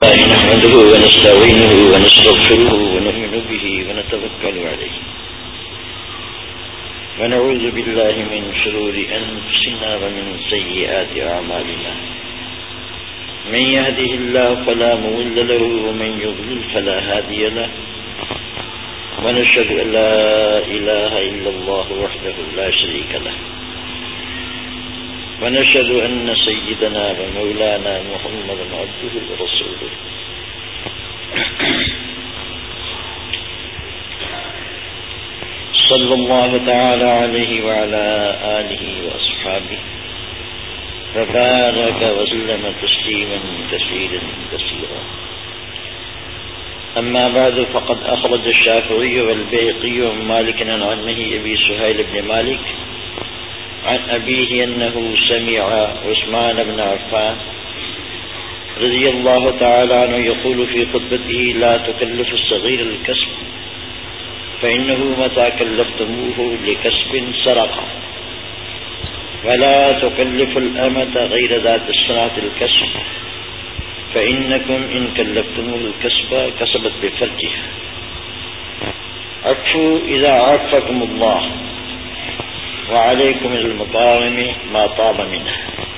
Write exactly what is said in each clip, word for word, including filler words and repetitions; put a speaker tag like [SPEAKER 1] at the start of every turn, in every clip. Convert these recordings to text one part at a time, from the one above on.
[SPEAKER 1] نحمده ونستعينه ونستغفره ونؤمن به ونتوكل عليه ونعوذ بالله من شرور أنفسنا ومن سيئات أعمالنا من يهده الله فلا مضل له ومن يضلل فلا هادي له ونشهد أن لا إله إلا الله وحده لا شريك له ونشهد أن سيدنا ومولانا محمدا عبده ورسوله صلى الله تعالى عليه وعلى آله وأصحابه وبارك وسلم تسليما كثيرا كثيرا. أما بعد فقد أخرج الشافعي والبيهقي عن مالك عن عمه أبي سهيل بن مالك عن أبيه أنه سمع عثمان بن عفان رضي الله تعالى عنه يقول في خطبته: لا تكلف الصغير الكسب فإنه متى كلفتموه لكسب سرق، ولا تكلف الأمة غير ذات الصنعة الكسب فإنكم إن كلفتموه الكسب كسبت بفرجها. عفوا إذا عفكم الله وعليكم المطاعم ما طاب منه.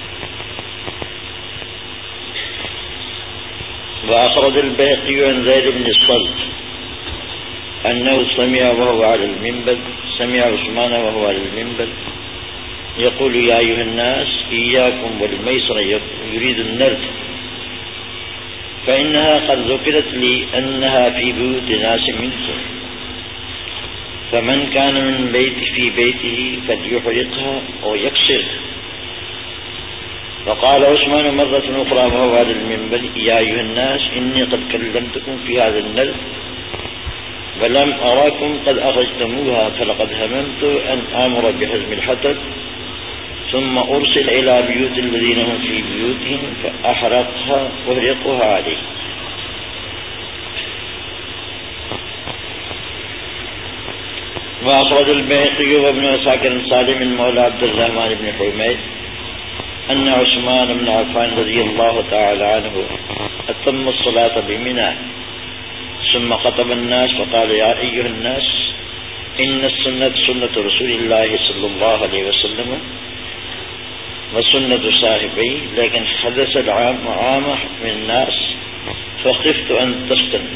[SPEAKER 1] وأخرج البيهقي عن زيد بن الصلت أنه سمع وهو على المنبر سمع عثمان وهو على المنبر يقول: يا أيها الناس إياكم والميسر يريد النرد، فإنها قد ذكرت لي أنها في بيوت ناس منكم، فمن كان من بيت في بيته فليحرقها أو يكسرها. وقال عثمان مرة أخرى وهو على المنبر: يا أيها الناس إني قد كلمتكم في هذا النرد ولم أراكم قد أخرجتموها، فلقد هممت أن آمر بحزم الحطب ثم أرسل إلى بيوت الذين هم في بيوتهم فأحرقها وأحرقها عليه. وأخرج البيهقي وابن عساكر سالم مولى عبد الرحمن بن حميد أن عثمان بن عفان رضي الله تعالى عنه أتم الصلاة بمنى ثم خطب الناس فقال: يا أيها الناس إن السنة سنة رسول الله صلى الله عليه وسلم وسنة صاحبي، لكن حدث العام عامة من الناس فخفت أن تفتنوا.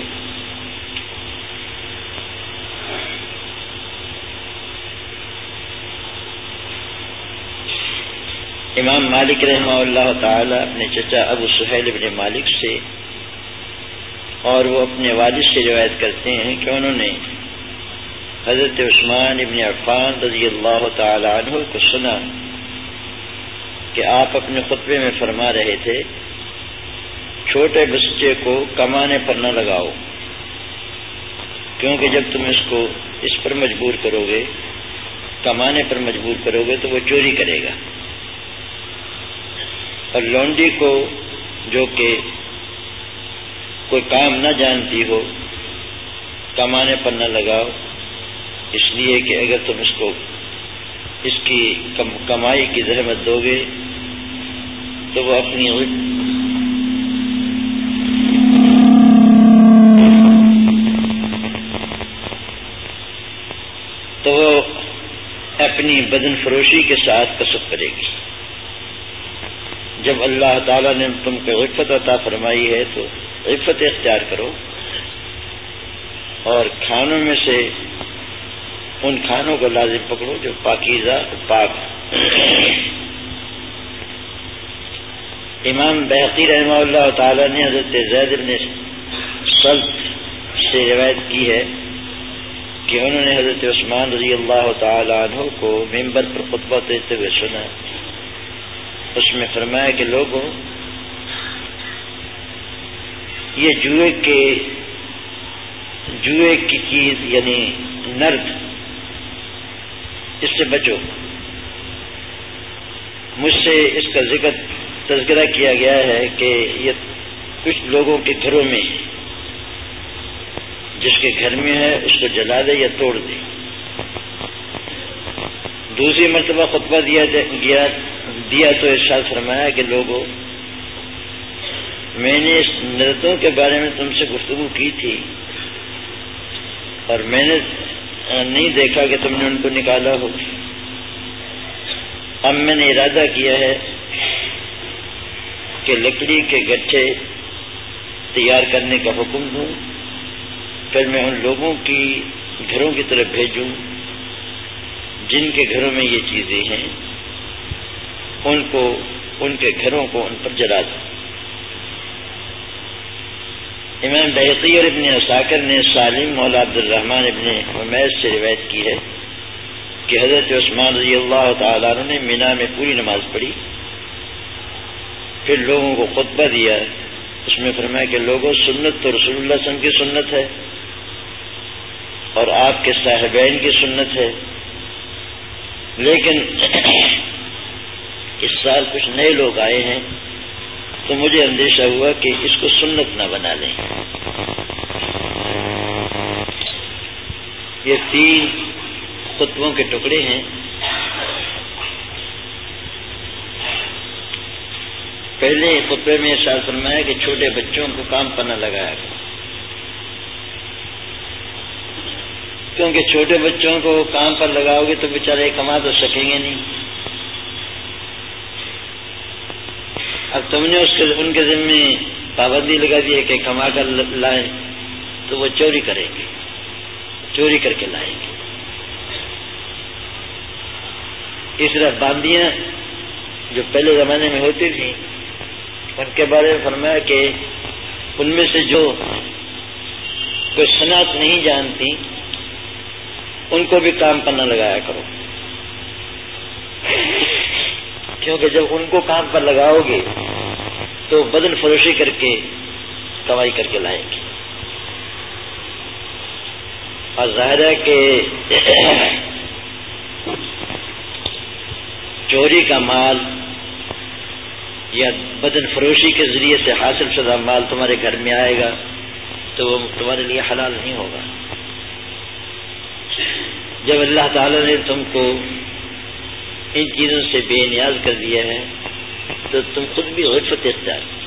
[SPEAKER 1] امام مالک رحمہ اللہ تعالی اپنے چچا ابو سہیل بن مالک سے اور وہ اپنے والد سے روایت کرتے ہیں کہ انہوں نے حضرت عثمان بن عفان رضی اللہ تعالی عنہ کو سنا کہ آپ اپنے خطبے میں فرما رہے تھے: چھوٹے بچے کو کمانے پر نہ لگاؤ، کیونکہ جب تم اس کو اس پر مجبور کرو گے، کمانے پر مجبور کرو گے تو وہ چوری کرے گا، اور لونڈی کو جو کہ کوئی کام نہ جانتی ہو کمانے پر نہ لگاؤ، اس لیے کہ اگر تم اس کو اس کی کمائی کی زحمت دو گے تو وہ اپنی تو وہ اپنی بدن فروشی کے ساتھ کسب کرے گی۔ جب اللہ تعالیٰ نے تم کو عفت عطا فرمائی ہے تو عفت اختیار کرو، اور کھانوں میں سے ان کھانوں کو لازم پکڑو جو پاکیزہ پاک۔ امام بیہقی رحمہ اللہ تعالیٰ نے حضرت زید بن صلت سے روایت کی ہے کہ انہوں نے حضرت عثمان رضی اللہ تعالی عنہ کو ممبر پر خطبہ دیتے ہوئے سنا۔ اس میں فرمایا کہ لوگوں، یہ جوئے کے جوئے کی چیز یعنی نرد، اس سے بچو۔ مجھ سے اس کا ذکر تذکرہ کیا گیا ہے کہ یہ کچھ لوگوں کے گھروں میں ہے، جس کے گھر میں ہے اس کو جلا دے یا توڑ دے۔ دوسری مرتبہ خطبہ دیا گیا دیا تو ارشاد فرمایا کہ لوگوں، میں نے اس نرتوں کے بارے میں تم سے گفتگو کی تھی اور میں نے نہیں دیکھا کہ تم نے ان کو نکالا ہو. اب میں نے ارادہ کیا ہے کہ لکڑی کے گٹھے تیار کرنے کا حکم دوں، پھر میں ان لوگوں کی گھروں کی طرف بھیجوں جن کے گھروں میں یہ چیزیں ہیں، ان کو ان کے گھروں کو ان پر جلا دوں. امام بیہقی اور ابن عساکر نے سالم مولا عبد الرحمن ابن حمیس سے روایت کی ہے کہ حضرت عثمان رضی اللہ تعالیٰ عنہ نے مینا میں پوری نماز پڑھی، پھر لوگوں کو خطبہ دیا. اس میں فرمایا کہ لوگوں، سنت تو رسول اللہ صلی اللہ علیہ وسلم کی سنت ہے اور آپ کے صاحبین کی سنت ہے، لیکن اس سال کچھ نئے لوگ آئے ہیں تو مجھے اندیشہ ہوا کہ اس کو سنت نہ بنا لیں. یہ تین خطبوں کے ٹکڑے ہیں. پہلے خطبے میں ارشاد فرمایا کہ چھوٹے بچوں کو کام پر نہ لگایا کرو، کیونکہ چھوٹے بچوں کو کام پر لگاؤ گے تو بیچارے کما تو سکیں گے نہیں. اب تم نے اس کے ان کے ذمے پابندی لگا دی ہے کہ کما کر لائیں تو وہ چوری کریں گے، چوری کر کے لائیں گے. اس طرح باندیاں جو پہلے زمانے میں ہوتی تھیں ان کے بارے میں فرمایا کہ ان میں سے جو کوئی صنعت نہیں جانتی ان کو بھی کام پر نہ لگایا کرو، کیونکہ جب ان کو کام پر لگاؤ گے تو بدن فروشی کر کے کمائی کر کے لائیں گے. اور ظاہر ہے کہ چوری کا مال یا بدن فروشی کے ذریعے سے حاصل شدہ مال تمہارے گھر میں آئے گا تو وہ تمہارے لیے حلال نہیں ہوگا. جب اللہ تعالی نے تم کو ان چیزوں سے بے نیاز کر دیا ہے تو تم خود بھی عفت اختیار کرو.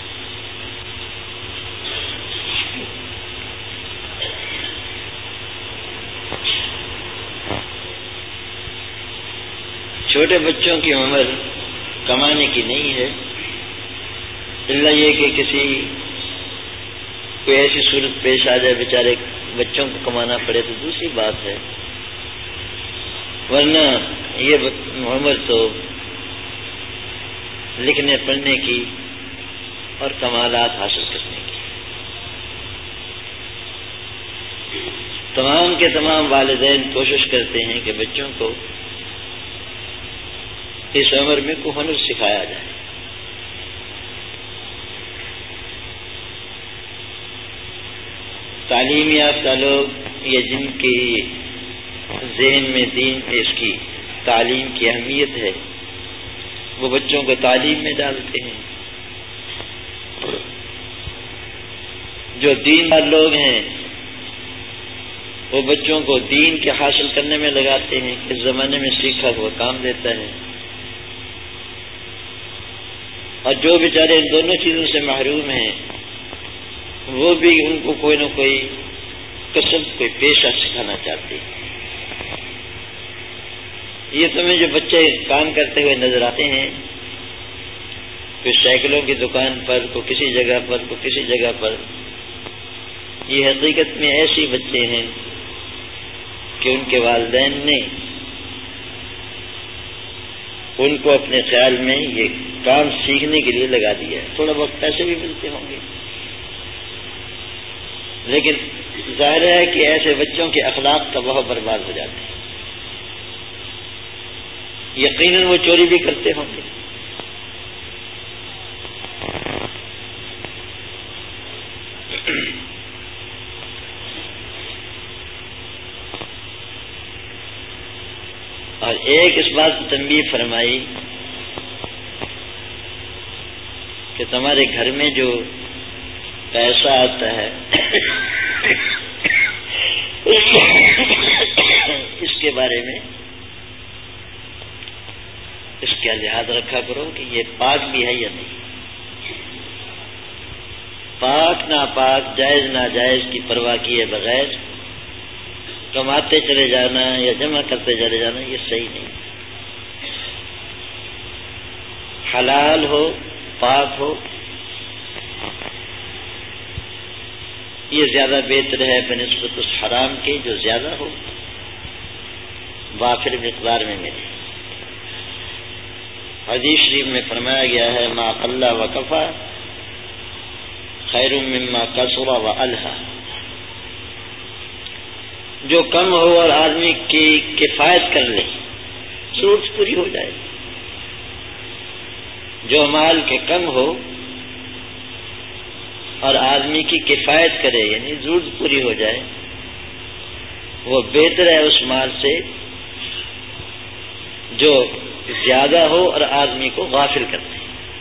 [SPEAKER 1] چھوٹے بچوں کی عمر کمانے کی نہیں ہے، اللہ یہ کہ کسی کوئی ایسی صورت پیش آ جائے بیچارے بچوں کو کمانا پڑے تو دوسری بات ہے، ورنہ یہ عمر تو لکھنے پڑھنے کی اور کمالات حاصل کرنے کی. تمام کے تمام والدین کوشش کرتے ہیں کہ بچوں کو اس عمر میں کو ہنر سکھایا جائے. تعلیم یافتہ لوگ یا جن کی ذہن میں دین اس کی تعلیم کی اہمیت ہے وہ بچوں کو تعلیم میں ڈالتے ہیں. جو دین دار لوگ ہیں وہ بچوں کو دین کے حاصل کرنے میں لگاتے ہیں. اس زمانے میں سیکھا ہوا کام دیتا ہے. اور جو بیچارے ان دونوں چیزوں سے محروم ہیں وہ بھی ان کو کوئی نہ کوئی کسب کوئی پیشہ سکھانا چاہتے ہیں. یہ تمہیں جو بچے کام کرتے ہوئے نظر آتے ہیں کوئی سائیکلوں کی دکان پر، کوئی کسی جگہ پر، کوئی کسی جگہ پر، یہ حقیقت میں ایسے بچے ہیں کہ ان کے والدین نے ان کو اپنے خیال میں یہ کام سیکھنے کے لیے لگا دیا ہے. تھوڑا بہت پیسے بھی ملتے ہوں گے لیکن ظاہر ہے کہ ایسے بچوں کے اخلاق کا بہت برباد ہو جاتے ہیں. یقیناً وہ چوری بھی کرتے ہوں گے. اور ایک اس بات کی تنبیہ فرمائی کہ تمہارے گھر میں جو پیسہ آتا ہے اس کے بارے میں اس کا لحاظ رکھا کرو کہ یہ پاک بھی ہے یا نہیں. پاک ناپاک جائز ناجائز کی پرواہ کیے بغیر کماتے چلے جانا یا جمع کرتے چلے جانا یہ صحیح نہیں. حلال ہو پاک ہو یہ زیادہ بہتر ہے بنسبت اس حرام کے جو زیادہ ہو وافر مقدار میں ملے. حدیث شریف میں فرمایا گیا ہے ما قل و کفا خیر مما کثر و الہا. جو کم ہو اور آدمی کی کفایت کر لے ضرورت پوری ہو جائے. جو مال کے کم ہو اور آدمی کی کفایت کرے یعنی ضرورت پوری ہو جائے وہ بہتر ہے اس مال سے جو زیادہ ہو اور آدمی کو غافل کرتے.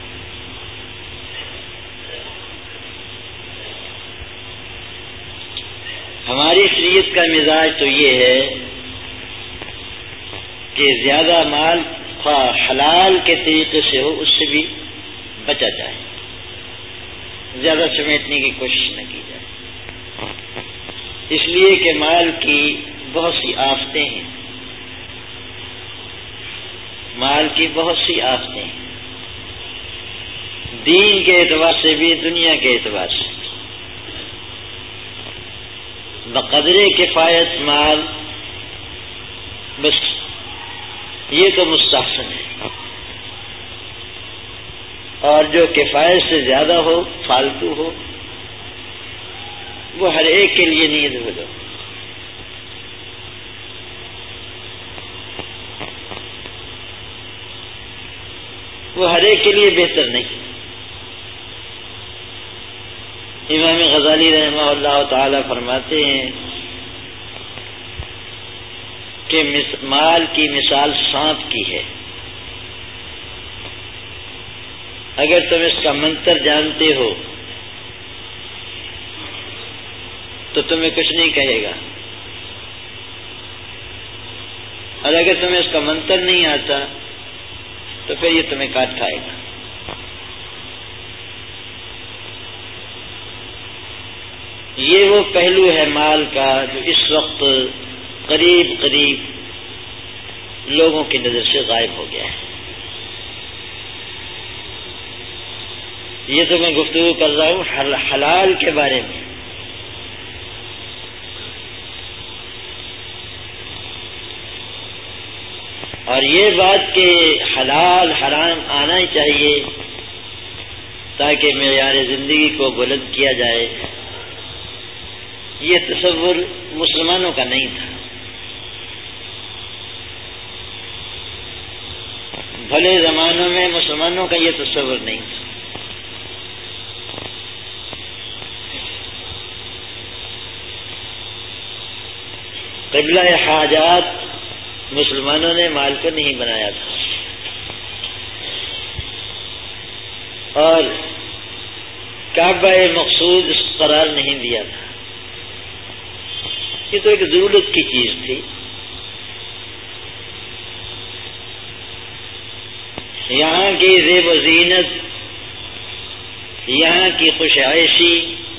[SPEAKER 1] ہماری شریعت کا مزاج تو یہ ہے کہ زیادہ مال خواہ حلال کے طریقے سے ہو اس سے بھی بچا جائے, زیادہ سمیٹنے کی کوشش نہ کی جائے. اس لیے کہ مال کی بہت سی آفتیں ہیں, مال کی بہت سی آفتیں ہیں, دین کے اعتبار سے بھی دنیا کے اعتبار سے. بقدر کفایت مال بس یہ تو مستحسن ہے, اور جو کفایت سے زیادہ ہو فالتو ہو وہ ہر ایک کے لیے نہیں ہو جاتا. وہ ہر ایک کے لیے بہتر نہیں. امام غزالی رحمہ اللہ تعالی فرماتے ہیں کہ مال کی مثال سانپ کی ہے. اگر تم اس کا منتر جانتے ہو تو تمہیں کچھ نہیں کہے گا, اور اگر تمہیں اس کا منتر نہیں آتا تو پھر یہ تمہیں کاٹ کھائے گا. یہ وہ پہلو ہے مال کا جو اس وقت قریب قریب لوگوں کی نظر سے غائب ہو گیا ہے. یہ تو میں گفتگو کر رہا ہوں حلال کے بارے میں. اور یہ بات کہ حلال حرام آنا ہی چاہیے تاکہ معیار زندگی کو بلند کیا جائے, یہ تصور مسلمانوں کا نہیں تھا. بھلے زمانوں میں مسلمانوں کا یہ تصور نہیں تھا. قبلہ حاجات مسلمانوں نے مال کو نہیں بنایا تھا, اور کعبہ مقصود اس قرار نہیں دیا تھا. یہ تو ایک ضرورت کی چیز تھی. یہاں کی زیب و زینت, یہاں کی خوش عیشی,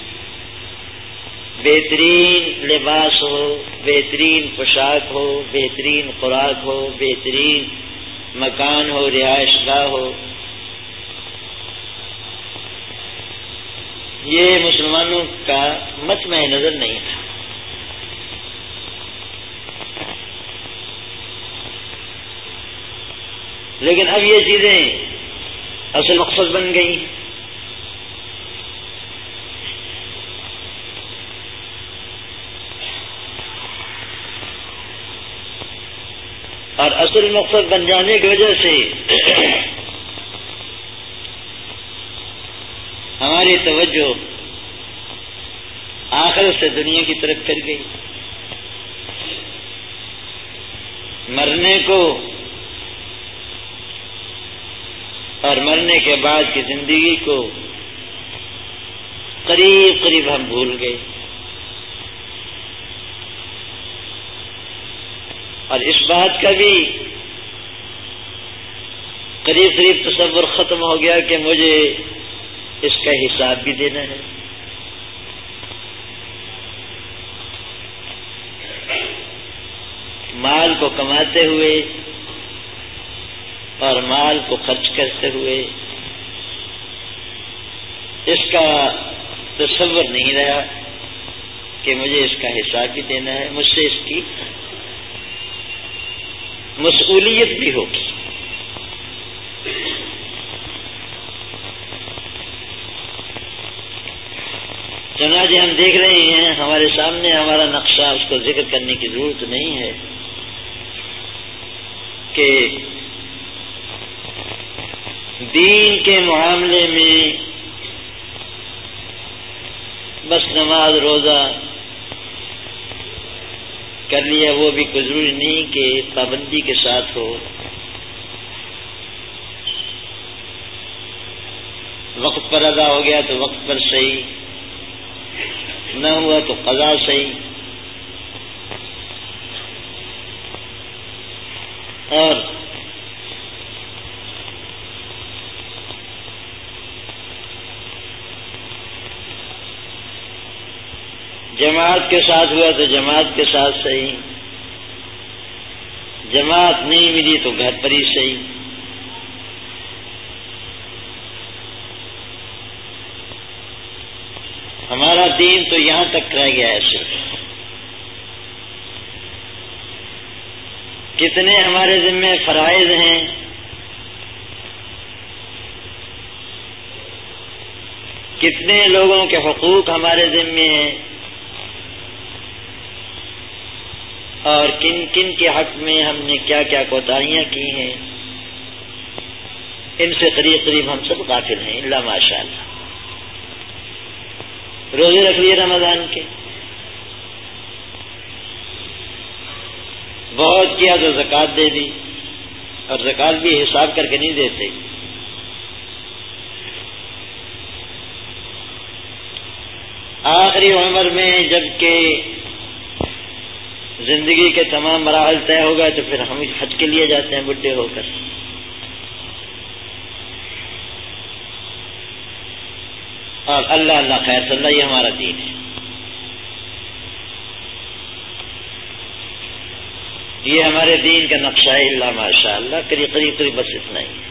[SPEAKER 1] بہترین لباس ہو, بہترین پوشاک ہو, بہترین خوراک ہو, بہترین مکان ہو, رہائش گاہ ہو, یہ مسلمانوں کا مطمع نظر نہیں تھا. لیکن اب یہ چیزیں اصل مقصد بن گئی. اور اصل مقصد بن جانے کی وجہ سے ہماری توجہ آخرت سے دنیا کی طرف پھر گئی. مرنے کو اور مرنے کے بعد کی زندگی کو قریب قریب ہم بھول گئے. اور اس بات کا بھی قریب قریب تصور ختم ہو گیا کہ مجھے اس کا حساب بھی دینا ہے. مال کو کماتے ہوئے اور مال کو خرچ کرتے ہوئے اس کا تصور نہیں رہا کہ مجھے اس کا حساب بھی دینا ہے، مجھ سے اس کی مسئولیت بھی ہوگی۔ چنانچہ ہم دیکھ رہے ہیں ہمارے سامنے ہمارا نقشہ، اس کو ذکر کرنے کی ضرورت نہیں ہے کہ دین کے معاملے میں بس نماز روزہ کر لیا، وہ بھی کوئی ضروری نہیں کہ پابندی کے ساتھ ہو، وقت پر ادا ہو گیا تو وقت پر صحیح، نہ ہوا تو قضا صحیح، اور جماعت کے ساتھ ہوا تو جماعت کے ساتھ صحیح، جماعت نہیں ملی تو گھر پر ہی صحیح۔ ہمارا دین تو یہاں تک رہ گیا ہے صرف۔ کتنے ہمارے ذمہ فرائض ہیں، کتنے لوگوں کے حقوق ہمارے ذمہ ہیں، اور کن کن کے حق میں ہم نے کیا کیا کوتاہیاں کی ہیں، ان سے قریب قریب ہم سب غافل ہیں الا ماشاء اللہ۔ روزے رکھ لیے رمضان کے، بہت کیا تو زکوٰۃ دے دی، اور زکوٰۃ بھی حساب کر کے نہیں دیتے۔ آخری عمر میں جب کہ زندگی کے تمام مراحل طے ہو گئے تو پھر ہم حج کے لیے جاتے ہیں بڈھے ہو کر۔ اور اللہ اللہ خیر صلی اللہ، یہ ہمارا دین ہے، یہ ہمارے دین کا نقشہ ہے اللہ ماشاء اللہ، قریب قریب قریب بس اتنا ہی۔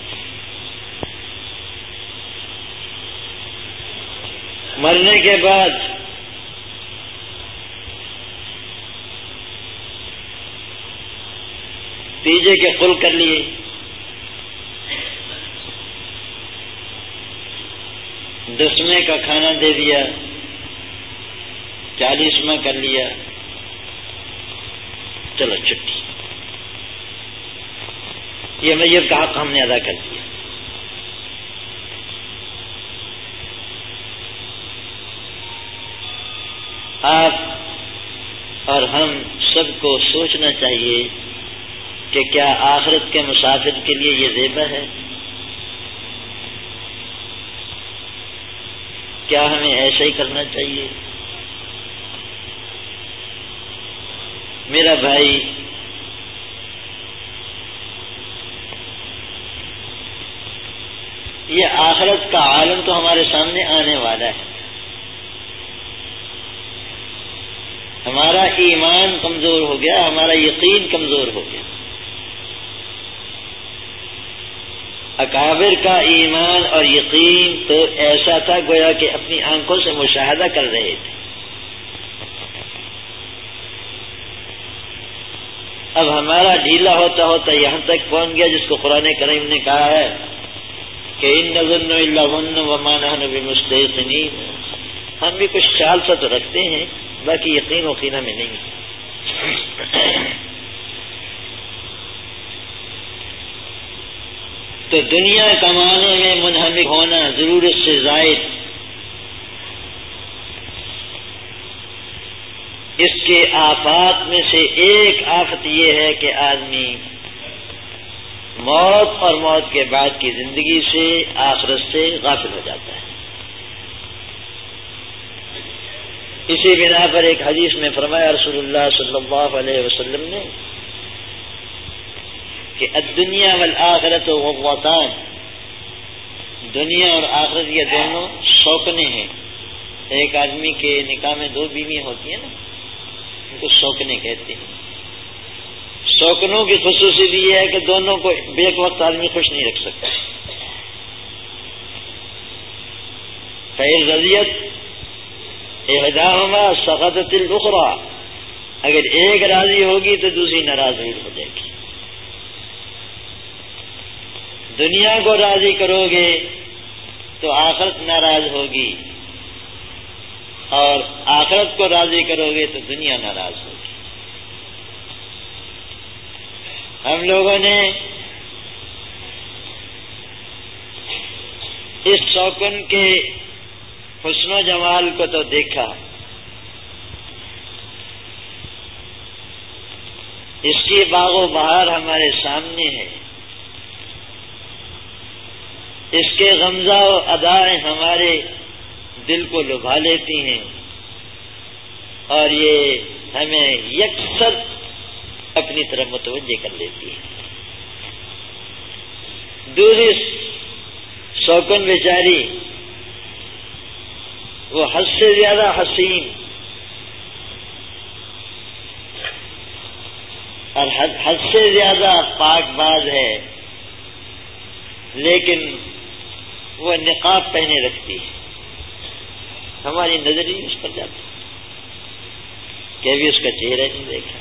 [SPEAKER 1] مرنے کے بعد تیجے کے قل کر لیے، دسویں کا کھانا دے دیا، چالیسواں کر لیا، چلو چھٹی، یہ میت کا حق ہم نے ادا کر دیا۔ آپ اور ہم سب کو سوچنا چاہیے کہ کیا آخرت کے مسافر کے لیے یہ زیبا ہے؟ کیا ہمیں ایسا ہی کرنا چاہیے؟ میرا بھائی، یہ آخرت کا عالم تو ہمارے سامنے آنے والا ہے، ہمارا ایمان کمزور ہو گیا، ہمارا یقین کمزور ہو گیا۔ اکابر کا ایمان اور یقین تو ایسا تھا گویا کہ اپنی آنکھوں سے مشاہدہ کر رہے تھے۔ اب ہمارا ڈھیلا ہوتا ہوتا یہاں تک پہنچ گیا جس کو قرآن کریم نے کہا ہے کہ ان نظن الا ظن وما نحن بمستيقنين، ہم بھی کچھ خیال سا تو رکھتے ہیں، باقی یقین وقین ہمیں نہیں۔ تو دنیا کمانے میں منہمک ہونا ضرورت سے زائد، اس کے آفات میں سے ایک آفت یہ ہے کہ آدمی موت اور موت کے بعد کی زندگی سے، آخرت سے غافل ہو جاتا ہے۔ اسی بنا پر ایک حدیث میں فرمایا رسول اللہ صلی اللہ علیہ وسلم نے کہ الدنیا والآخرت غوطان، دنیا اور آخرت یہ دونوں شوکنے ہیں۔ ایک آدمی کے نکاح میں دو بیوی ہوتی ہیں نا، ان کو شوکنے کہتے ہیں۔ شوقنوں کی خصوصیت یہ ہے کہ دونوں کو بیک وقت آدمی خوش نہیں رکھ سکتا. فَإِنْ رَضِيَتْ إِحْدَاهُمَا سَقَطَتِ الْأُخْرَى، اگر ایک راضی ہوگی تو دوسری ناراض ضرور ہو جائے گی. دنیا کو راضی کرو گے تو آخرت ناراض ہوگی، اور آخرت کو راضی کرو گے تو دنیا ناراض ہوگی. ہم لوگوں نے اس شوقن کے حسن و جمال کو تو دیکھا، اس کی باغ و بہار ہمارے سامنے ہے، اس کے غمزہ و ادائیں ہمارے دل کو لبھا لیتی ہیں، اور یہ ہمیں یکسر اپنی طرف متوجہ کر لیتی ہے. دوسری شوقن بیچاری وہ حد سے زیادہ حسین اور حد, حد سے زیادہ پاک باز ہے، لیکن وہ نقاب پہنے رکھتی ہے. ہماری نظر ہی اس پر جاتی کہ ابھی اس کا چہرہ نہیں دیکھا.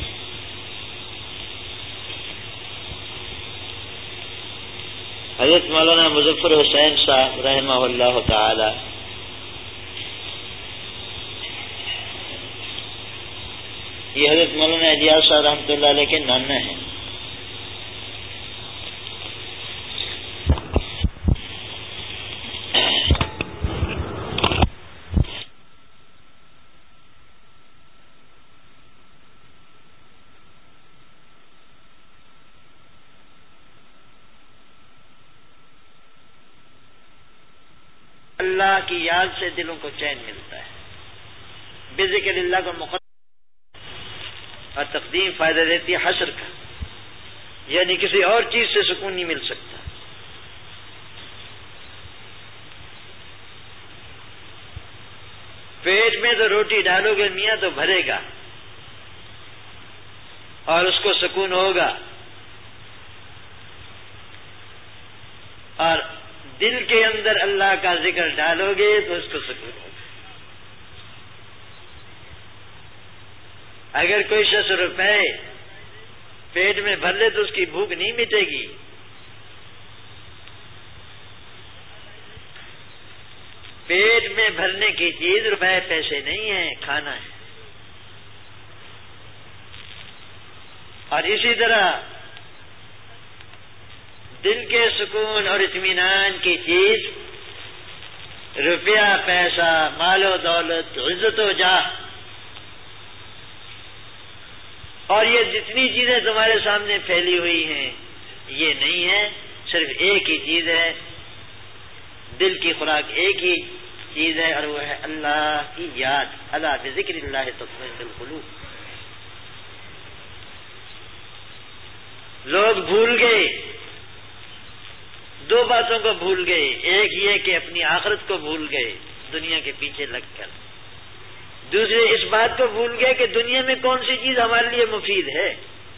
[SPEAKER 1] حضرت مولانا مظفر حسین صاحب رحمہ اللہ تعالی یہ حضرت مولانا الیاس صاحب رحمۃ اللہ علیہ کے نانا ہیں. اللہ کی یاد سے دلوں کو چین ملتا ہے. بذکر اللہ کو مقدم اور تقدیم فائدہ دیتی ہے حشر کا، یعنی کسی اور چیز سے سکون نہیں مل سکتا. پیٹ میں تو روٹی ڈالو گے میاں تو بھرے گا اور اس کو سکون ہوگا، اور دل کے اندر اللہ کا ذکر ڈالو گے تو اس کو سکون ہوگا. اگر کوئی شخص روپے پیٹ میں بھر لے تو اس کی بھوک نہیں مٹے گی. پیٹ میں بھرنے کی چیز روپے پیسے نہیں ہیں، کھانا ہے. اور اسی طرح دل کے سکون اور اطمینان کی چیز روپیہ پیسہ مال و دولت عزت و جاہ، اور یہ جتنی چیزیں تمہارے سامنے پھیلی ہوئی ہیں یہ نہیں ہے. صرف ایک ہی چیز ہے، دل کی خوراک ایک ہی چیز ہے، اور وہ ہے اللہ کی یاد. الا بذکر اللہ تطمئن القلوب. لوگ بھول گئے، دو باتوں کو بھول گئے. ایک یہ کہ اپنی آخرت کو بھول گئے دنیا کے پیچھے لگ کر. دوسرے اس بات کو بھول گئے کہ دنیا میں کون سی چیز ہمارے لیے مفید ہے.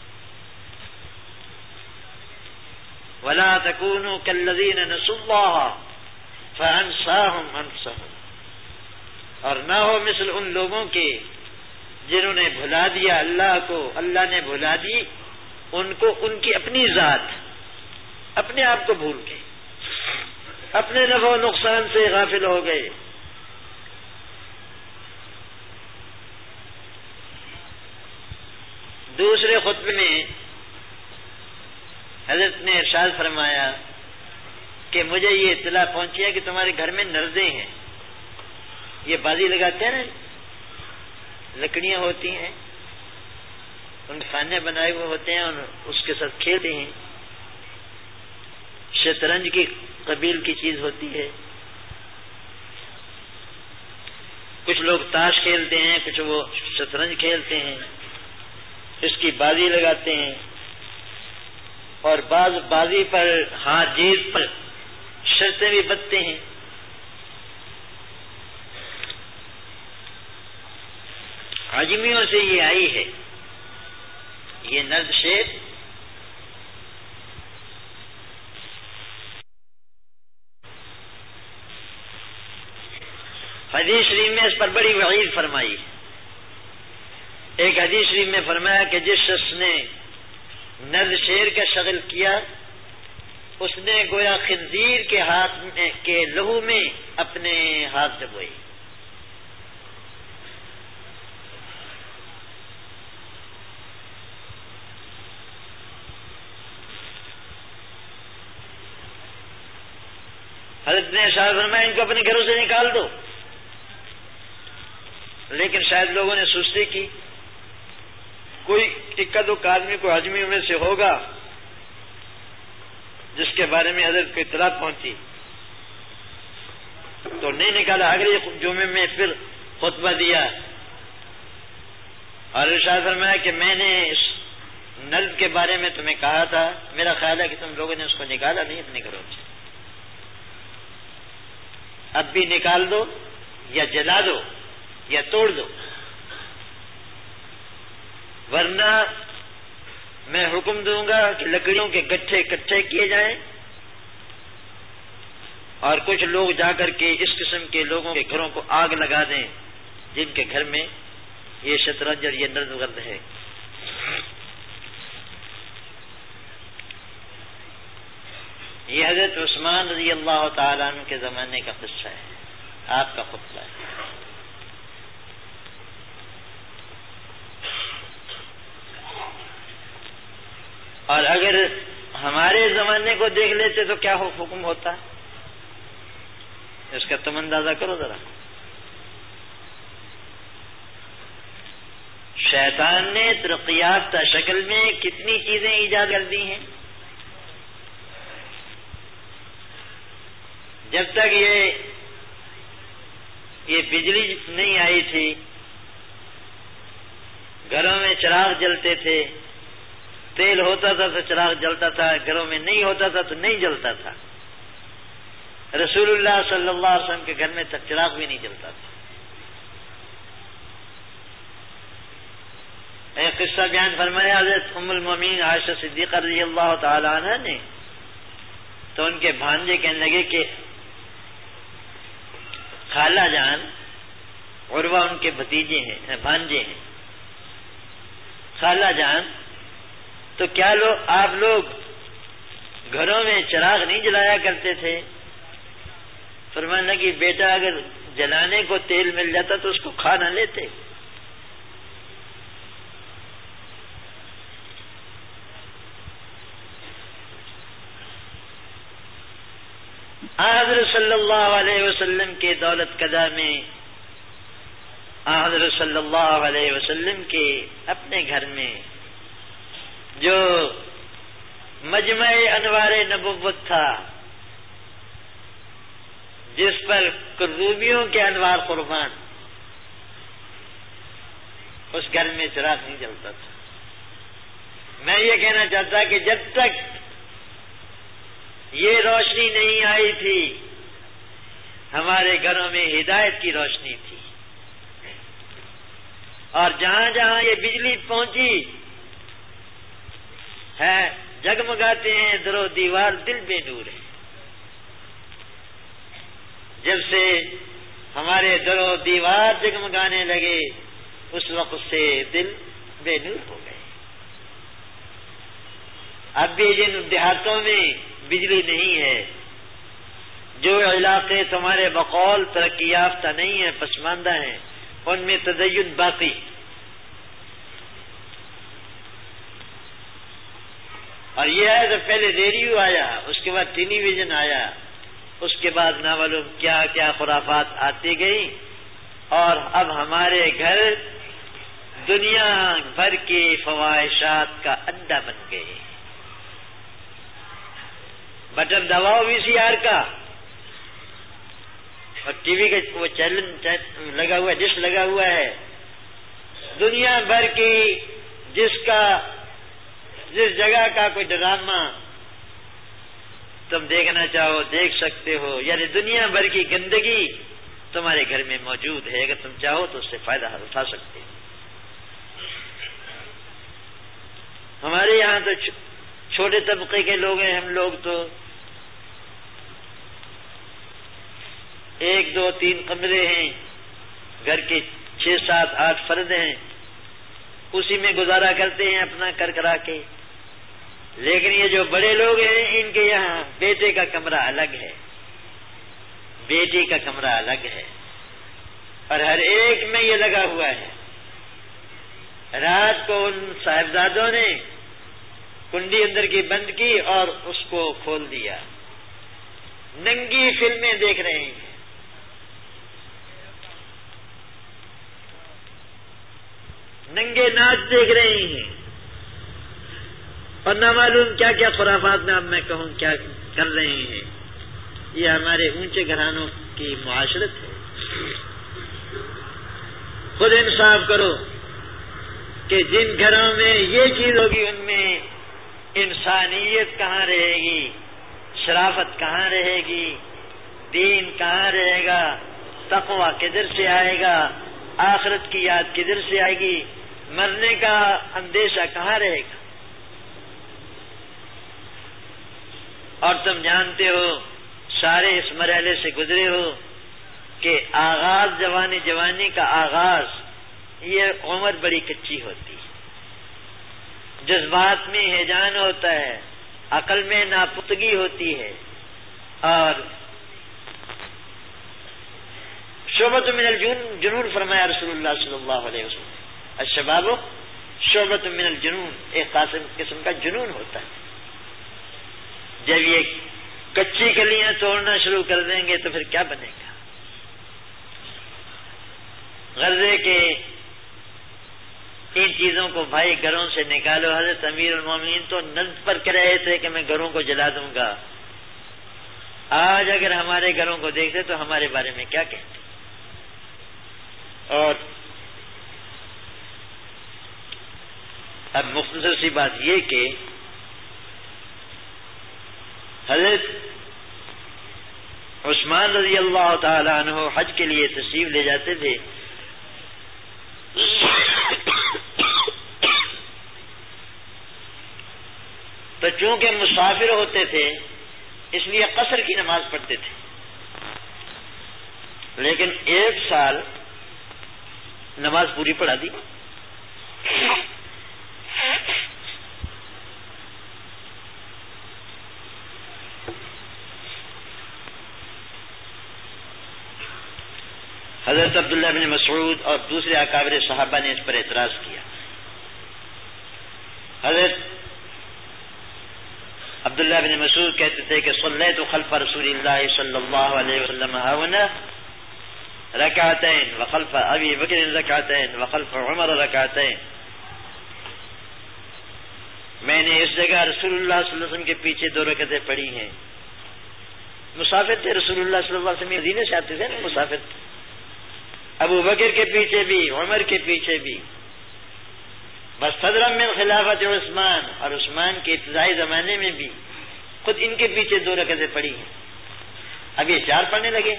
[SPEAKER 1] وَلَا تَكُونُوا كَالَّذِينَ نَسُوا اللَّهَ فَأَنسَاهُمْ أَنفُسَهُمْ. اور نہ ہو مثل ان لوگوں کے جنہوں نے بھلا دیا اللہ کو، اللہ نے بھلا دی ان کو ان کی اپنی ذات، اپنے آپ کو بھول گئے، اپنے نفع و نقصان سے غافل ہو گئے. دوسرے خطبے میں حضرت نے ارشاد فرمایا کہ مجھے یہ اطلاع پہنچی ہے کہ تمہارے گھر میں نردے ہیں. یہ بازی لگاتے ہیں نا، لکڑیاں ہوتی ہیں، ان خانے بنائے ہوئے ہوتے ہیں اور اس کے ساتھ کھیلتے ہیں. شطرنج کی قبیل کی چیز ہوتی ہے. کچھ لوگ تاش کھیلتے ہیں، کچھ وہ شطرنج کھیلتے ہیں، اس کی بازی لگاتے ہیں. اور بعض بازی پر ہار جیت پر شرطیں بھی بتتے ہیں. عجمیوں سے یہ آئی ہے، یہ نرد شیر حدیث شریف میں اس پر بڑی وعید فرمائی. ایک حدیث شریف میں فرمایا کہ جس شخص نے نر شیر کا شغل کیا اس نے گویا خنزیر کے ہاتھ میں کے لہو میں اپنے ہاتھ ڈبوئے. حضرت نے ارشاد فرمایا ان کو اپنے گھروں سے نکال دو. لیکن شاید لوگوں نے سستی کی. کوئی اکا دکا آدمی کو حجمی میں سے ہوگا جس کے بارے میں حضرت کو اطلاع پہنچی تو نہیں نکالا. اگلے جمعے میں پھر خطبہ دیا اور ارشاد فرمایا کہ میں نے اس نلب کے بارے میں تمہیں کہا تھا, میرا خیال ہے کہ تم لوگوں نے اس کو نکالا نہیں اپنے گھروں سے. اب بھی نکال دو یا جلا دو یا توڑ دو, ورنہ میں حکم دوں گا کہ لکڑیوں کے گٹھے اکٹھے کیے جائیں اور کچھ لوگ جا کر کے اس قسم کے لوگوں کے گھروں کو آگ لگا دیں جن کے گھر میں یہ شطرنج اور یہ نرد غرد ہے. یہ حضرت عثمان رضی اللہ تعالیٰ عنہ کے زمانے کا قصہ ہے, آپ کا خطبہ ہے. اور اگر ہمارے زمانے کو دیکھ لیتے تو کیا حکم ہوتا, اس کا تم اندازہ کرو ذرا. شیطان نے ترقی یافتہ شکل میں کتنی چیزیں ایجاد کر دی ہیں. جب تک یہ یہ بجلی نہیں آئی تھی گھروں میں چراغ جلتے تھے, تیل ہوتا تھا تو چراغ جلتا تھا, گھروں میں نہیں ہوتا تھا تو نہیں جلتا تھا. رسول اللہ صلی اللہ علیہ وسلم کے گھر میں تک چراغ بھی نہیں جلتا تھا. ایک قصہ بیان فرمایا حضرت ام المومنین عائشہ صدیقہ رضی اللہ تعالی عنہ نے, تو ان کے بھانجے کہنے لگے کہ خالہ جان عروہ ان کے بھتیجے ہیں بھانجے ہیں, خالہ جان تو کیا لو آپ لوگ گھروں میں چراغ نہیں جلایا کرتے تھے؟ فرمانے لگی بیٹا اگر جلانے کو تیل مل جاتا تو اس کو کھا نہ لیتے. حضرت صلی اللہ علیہ وسلم کے دولت قضا میں حضرت صلی اللہ علیہ وسلم کے اپنے گھر میں جو مجمع انوار نبوت تھا, جس پر کروبیوں کے انوار قربان, اس گھر میں چراغ نہیں جلتا تھا. میں یہ کہنا چاہتا کہ جب تک یہ روشنی نہیں آئی تھی ہمارے گھروں میں ہدایت کی روشنی تھی, اور جہاں جہاں یہ بجلی پہنچی ہے جگمگاتے ہیں در و دیوار, دل بے نور ہے. جب سے ہمارے در و دیوار جگمگانے لگے اس وقت سے دل بے نور ہو گئے. اب بھی جن دیہاتوں میں بجلی نہیں ہے, جو علاقے تمہارے بقول ترقی یافتہ نہیں ہیں, پسماندہ ہیں, ان میں تدین باقی. اور یہ ہے تو پہلے ریڈیو آیا, اس کے بعد ٹیلی ویژن آیا, اس کے بعد نہ معلوم کیا کیا خرافات آتی گئی, اور اب ہمارے گھر دنیا بھر کی فواہشات کا اڈا بن گئے. بٹن دباؤ وی سی آر کا اور ٹی وی کا وہ چینل لگا ہوا ہے, ڈش لگا ہوا ہے. دنیا بھر کی جس کا جس جگہ کا کوئی ڈرامہ تم دیکھنا چاہو دیکھ سکتے ہو. یعنی دنیا بھر کی گندگی تمہارے گھر میں موجود ہے, اگر تم چاہو تو اس سے فائدہ اٹھا سکتے ہو. ہمارے یہاں تو چھوٹے طبقے کے لوگ ہیں, ہم لوگ تو ایک دو تین کمرے ہیں، گھر کے چھ سات آٹھ فرد ہیں، اسی میں گزارا کرتے ہیں اپنا کر کرا کے. لیکن یہ جو بڑے لوگ ہیں ان کے یہاں بیٹے کا کمرہ الگ ہے، بیٹی کا کمرہ الگ ہے، اور ہر ایک میں یہ لگا ہوا ہے. رات کو ان صاحبزادوں نے کنڈی اندر کی بند کی اور اس کو کھول دیا، ننگی فلمیں دیکھ رہے ہیں، ننگے ناچ دیکھ رہے ہیں، اور نہ معلوم کیا کیا خرافات میں اب میں کہوں کیا کر رہے ہیں. یہ ہمارے اونچے گھرانوں کی معاشرت ہے. خود انصاف کرو کہ جن گھروں میں یہ چیز ہوگی ان میں انسانیت کہاں رہے گی، شرافت کہاں رہے گی، دین کہاں رہے گا، تقویٰ کدھر سے آئے گا، آخرت کی یاد کدھر سے آئے گی، مرنے کا اندیشہ کہاں رہے گا. اور تم جانتے ہو، سارے اس مرحلے سے گزرے ہو کہ آغاز جوانی جوانی کا آغاز یہ عمر بڑی کچی ہوتی ہے، جذبات میں ہیجان ہوتا ہے، عقل میں ناپختگی ہوتی ہے، اور شعبۃ من الجنون جنون فرمایا رسول اللہ صلی اللہ علیہ وسلم. الشباب شعبۃ من الجنون، ایک قسم کا جنون ہوتا ہے. جب یہ کچی کلیاں توڑنا شروع کر دیں گے تو پھر کیا بنے گا. غرضے کے ان چیزوں کو بھائی گھروں سے نکالو. حضرت امیر المومنین تو نذر پر کہہ رہے تھے کہ میں گھروں کو جلا دوں گا. آج اگر ہمارے گھروں کو دیکھتے تو ہمارے بارے میں کیا کہتے. اور اب مختصر سی بات یہ کہ حضرت عثمان رضی اللہ تعالی عنہ حج کے لیے تشریف لے جاتے تھے. تو چونکہ مسافر ہوتے تھے اس لیے قصر کی نماز پڑھتے تھے. لیکن ایک سال نماز پوری پڑھا دی. حضرت عبداللہ بن مسعود اور دوسرے اکابر صحابہ نے اس پر اعتراض کیا. حضرت عبداللہ بن مسعود کہتے تھے کہ صلیت خلف رسول اللہ صلی اللہ علیہ وسلم هنا رکعتین وخلف ابی بکر رکعتین وخلف عمر رکعتین. میں نے اس جگہ رسول اللہ صلی اللہ علیہ وسلم کے پیچھے دو رکعتیں پڑھی ہیں. مسافر تھے رسول اللہ صلی اللہ علیہ وسلم، مدینے سے آتے تھے نا مسافر تھے. ابو بکر کے پیچھے بھی، عمر کے پیچھے بھی، بس صدرا من خلافت عثمان، اور عثمان کے ابتدائی زمانے میں بھی خود ان کے پیچھے دو رکعتیں پڑھی ہیں. اب یہ چار پڑھنے لگے.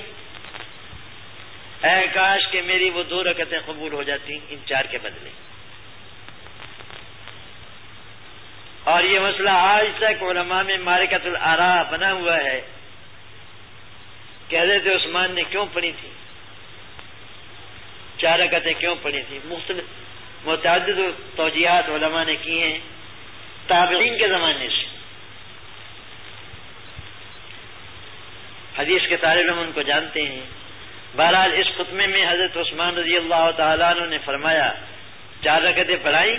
[SPEAKER 1] اے کاش کہ میری وہ دو رکعتیں قبول ہو جاتی ان چار کے بدلے. اور یہ مسئلہ آج تک علماء میں معرکۃ الآراء بنا ہوا ہے کہ حضرت عثمان نے کیوں پڑھی تھی، چار رکعتیں کیوں پڑھی تھی. مختلف متعدد توجیہات علماء نے کی ہیں تابعین کے زمانے سے. حدیث کے طالب علم ان کو جانتے ہیں. بہرحال اس خطبے میں حضرت عثمان رضی اللہ تعالیٰ عنہ نے فرمایا چار رکعتیں پڑھائی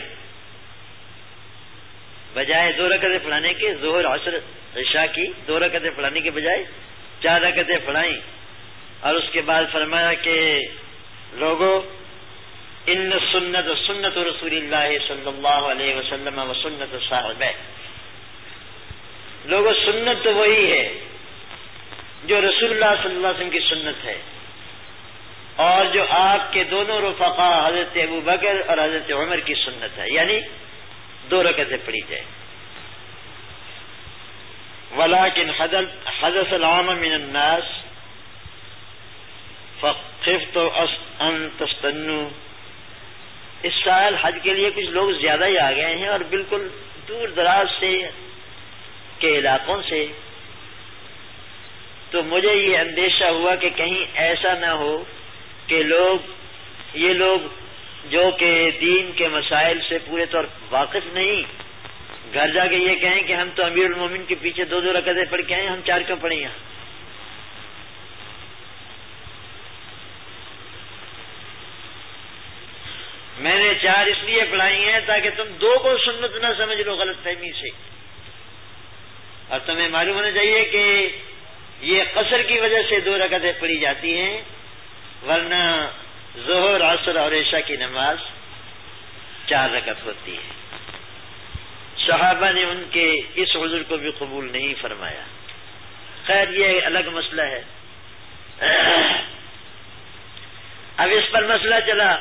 [SPEAKER 1] بجائے دو رکعتیں پڑھانے کے. ظہر عصر عشاء کی دو رکعتیں پڑھانے کے بجائے چار رکعتیں پڑھائیں. اور اس کے بعد فرمایا کہ لوگوں ان سنت سنت رسول اللہ صلی اللہ علیہ وسلم و سنت صاحبہ. لوگوں سنت تو وہی ہے جو رسول اللہ صلی اللہ علیہ وسلم کی سنت ہے، اور جو آپ کے دونوں رفقا حضرت ابو بکر اور حضرت عمر کی سنت ہے، یعنی دو رکعتیں پڑھی جائے. ولكن حدث العام من الناس فخفت ان تستنوا. اس سال حج کے لیے کچھ لوگ زیادہ ہی آ گئے ہیں اور بالکل دور دراز سے کے علاقوں سے. تو مجھے یہ اندیشہ ہوا کہ کہیں ایسا نہ ہو کہ لوگ یہ لوگ جو کہ دین کے مسائل سے پورے طور واقف نہیں، گھر جا کے یہ کہیں کہ ہم تو امیر المومن کے پیچھے دو دو رکعتیں پڑھ کے آئے، ہم چار کیوں پڑھیں یہاں؟ میں نے چار اس لیے پڑھائی ہیں تاکہ تم دو کو سنت نہ سمجھ لو غلط فہمی سے، اور تمہیں معلوم ہونا چاہیے کہ یہ قصر کی وجہ سے دو رکعتیں پڑھی جاتی ہیں، ورنہ ظہر عصر اور عشاء کی نماز چار رکعت ہوتی ہے۔ صحابہ نے ان کے اس عذر کو بھی قبول نہیں فرمایا۔ خیر یہ الگ مسئلہ ہے۔ اب اس پر مسئلہ چلا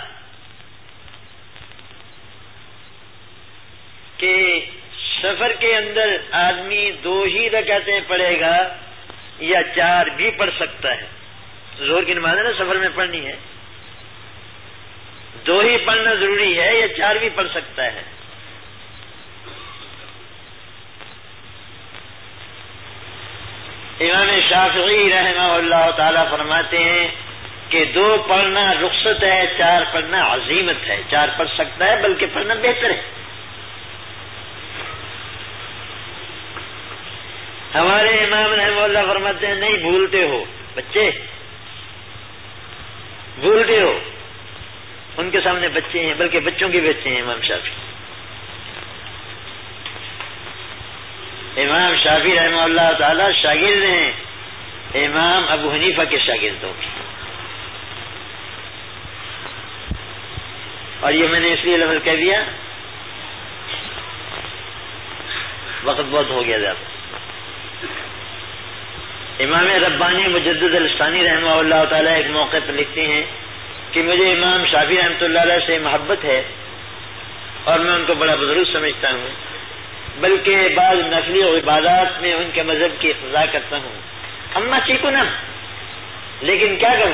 [SPEAKER 1] کہ سفر کے اندر آدمی دو ہی رکعتیں پڑھے گا یا چار بھی پڑھ سکتا ہے؟ ظہر کی نماز ہے نا، سفر میں پڑھنی ہے، دو ہی پڑھنا ضروری ہے یا چار بھی پڑھ سکتا ہے؟ امام شافعی رحمہ اللہ تعالی فرماتے ہیں کہ دو پڑھنا رخصت ہے، چار پڑھنا عزیمت ہے۔ چار پڑھ سکتا ہے بلکہ پڑھنا بہتر ہے۔ ہمارے امام رحمہ اللہ فرماتے ہیں نہیں، بھولتے ہو بچے، بھولتے ہو۔ ان کے سامنے بچے ہیں، بلکہ بچوں کے بچے ہیں امام شافعی۔ امام شافعی رحمہ اللہ تعالی شاگرد ہیں امام ابو حنیفہ کے شاگردوں کی، اور یہ میں نے اس لیے لفظ کہہ دیا، وقت بہت ہو گیا زیادہ۔ امام ربانی مجدد الثانی رحمہ اللہ تعالی ایک موقع پر لکھتے ہیں کہ مجھے امام شافعی رحمۃ اللہ علیہ سے محبت ہے اور میں ان کو بڑا بزرگ سمجھتا ہوں، بلکہ بعض نفلی عبادات میں ان کے مذہب کی اقتضاء کرتا ہوں، اما چیکو نا، لیکن کیا کروں،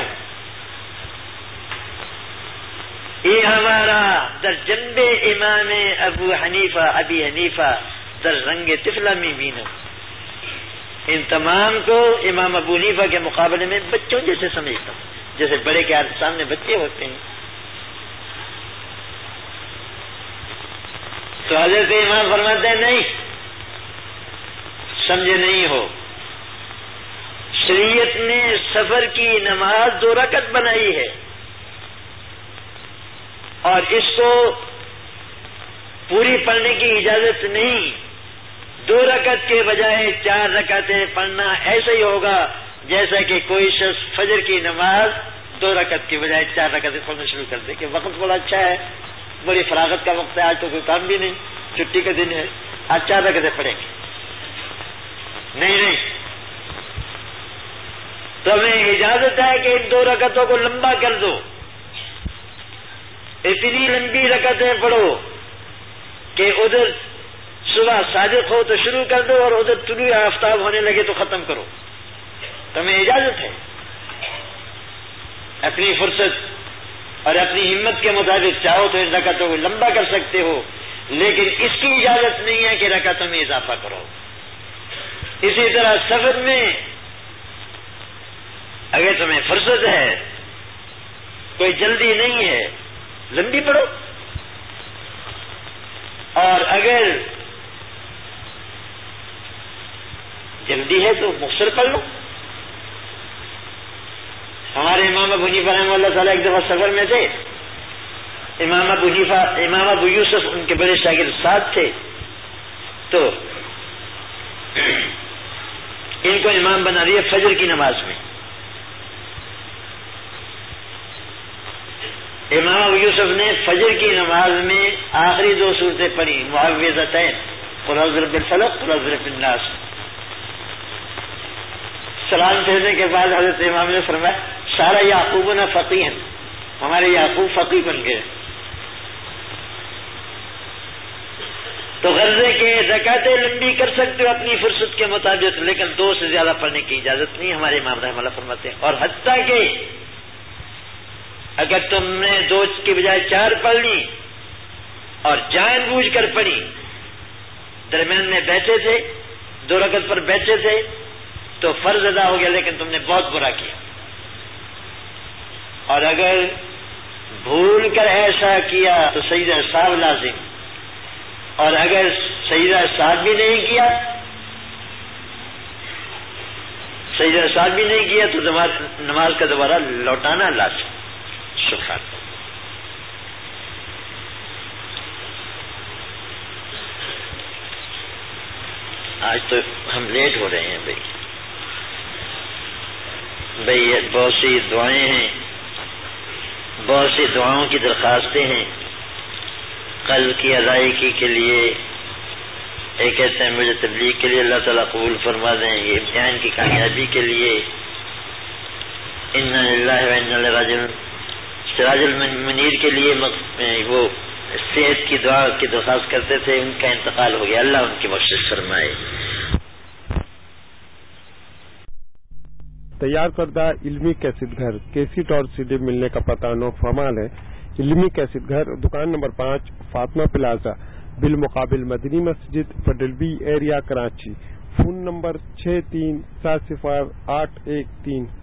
[SPEAKER 1] یہ ہمارا در جنب امام ابو حنیفہ ابی حنیفہ در رنگ طفلہ میں بینو، ان تمام کو امام ابو حنیفہ کے مقابلے میں بچوں جیسے سمجھتا ہوں، جیسے بڑے کے سامنے بچے ہوتے ہیں۔ تو حضرت امام فرماتے ہیں نہیں، سمجھے نہیں ہو، شریعت نے سفر کی نماز دو رکعت بنائی ہے، اور اس کو پوری پڑھنے کی اجازت نہیں، دو رکعت کے بجائے چار رکعتیں پڑھنا ایسا ہی ہوگا جیسا کہ کوئی شخص فجر کی نماز دو رکعت کے بجائے چار رکعتیں پڑھنا شروع کر دے کہ وقت بڑا اچھا ہے، بڑی فراغت کا وقت ہے، آج تو کوئی کام بھی نہیں، چھٹی کا دن ہے، آج چار رکعتیں پڑھیں گے۔ نہیں نہیں، تمہیں اجازت ہے کہ ان دو رکعتوں کو لمبا کر دو، اتنی لمبی رکعتیں پڑھو کہ ادھر صبح صادق ہو تو شروع کر دو اور ادھر طلوع آفتاب ہونے لگے تو ختم کرو، تمہیں اجازت ہے۔ اپنی فرصت اور اپنی ہمت کے مطابق چاہو تو ان رکعتوں کو لمبا کر سکتے ہو، لیکن اس کی اجازت نہیں ہے کہ رکعتوں میں اضافہ کرو۔ اسی طرح سفر میں اگر تمہیں فرصت ہے، کوئی جلدی نہیں ہے، لمبی پڑھو، اور اگر جلدی ہے تو مختصر پڑھ لو۔ ہمارے امام ابو حنیفہ رحمہ اللہ تعالیٰ ایک دفعہ سفر میں تھے، امام ابو حنیفہ امام ابو یوسف ان کے بڑے شاگرد ساتھ تھے، تو ان کو امام بنا دیا فجر کی نماز میں۔ امام ابو یوسف نے فجر کی نماز میں آخری دو صورتیں پڑھی، معوذتین، قل اعوذ برب الفلق، قل اعوذ برب الناس۔ سلام پھیرنے کے بعد حضرت امام نے فرمایا سارا یعقوب نہ فقیہ، ہمارے یعقوب فقیہ بن گئے۔ تو غرضے کے رکعتیں لمبی کر سکتے ہو اپنی فرصت کے مطابق، لیکن دو سے زیادہ پڑھنے کی اجازت نہیں، ہمارے امام رحمہ اللہ فرماتے ہیں۔ اور حتیٰ کہ اگر تم نے دو کی بجائے چار پڑھ لی اور جان بوجھ کر پڑھی، درمیان میں بیٹھے تھے، دو رکعت پر بیٹھے تھے، تو فرض ادا ہو گیا، لیکن تم نے بہت برا کیا. اور اگر بھول کر ایسا کیا تو سجدہ سہو لازم، اور اگر سجدہ سہو بھی نہیں کیا سجدہ سہو بھی نہیں کیا تو نماز کا دوبارہ لوٹانا لازم. سبحان اللہ. آج تو ہم لیٹ ہو رہے ہیں بھائی بھائی بہت سی دعائیں ہیں، بہت سی دعاؤں کی درخواستیں ہیں. قلب کی ادائیگی کے لیے ایک ایسے مجھے تبلیغ کے لیے اللہ تعالیٰ قبول فرما دیں، یہ امتحان کی کامیابی کے لیے انا للہ و انا الیہ راجعون. سراج المنیر کے لیے وہ صحت کی دعا کی درخواست کرتے تھے، ان کا انتقال ہو گیا، اللہ ان کی بخشش فرمائے.
[SPEAKER 2] تیار کردہ علمی کیسٹ گھر کیسٹ اور سی ڈی ملنے کا پتہ نو فرمان ہے. علمی کیسٹ گھر، دکان نمبر پانچ، فاطمہ پلازا، بالمقابل مدنی مسجد، Federal B area, Karachi. Phone number چھ تین سات صفر آٹھ ایک تین